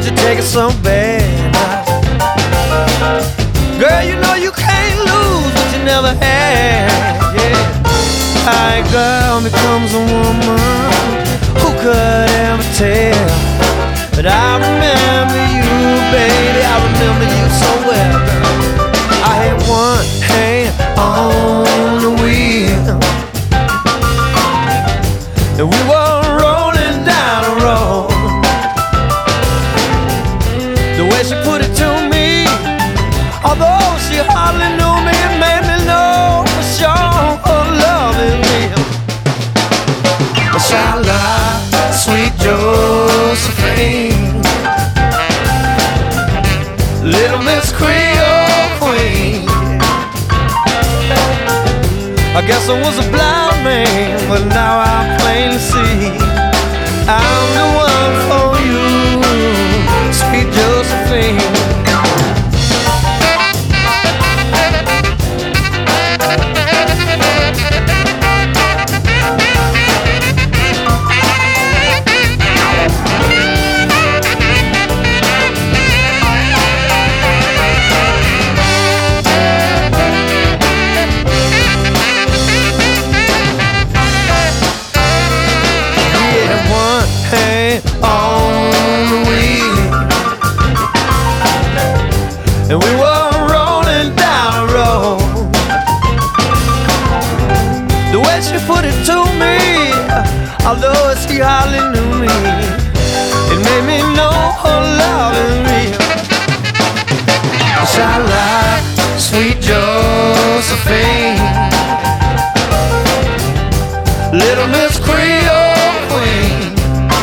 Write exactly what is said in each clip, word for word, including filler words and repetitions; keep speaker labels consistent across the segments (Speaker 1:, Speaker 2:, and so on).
Speaker 1: don't you take it so bad? Girl, you know you can't lose what you never had. Yeah. How a girl becomes a woman, who could ever tell? But I remember you, baby, I remember you so well, girl. I had one hand on the wheel, and we were rolling down the road. The way she put it to me, although she hardly knew me, it made me know for sure her love is real. Sha-la, sweet Josephine, little Miss Creole Queen. I guess I was a blind man, but now I plainly see I'm the one for you, sweet Josephine. And we were rolling down the road. The way she put it to me, although she hardly knew me, it made me know her love is real. Sha-la, sweet Josephine, little Miss Creole Queen.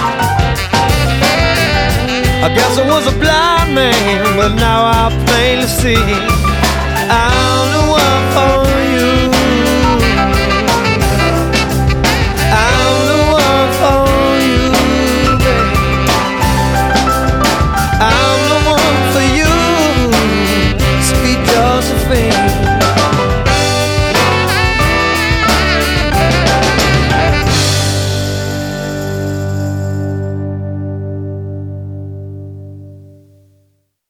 Speaker 1: I guess I was a blind man, but now I plainly see I'm the one for you.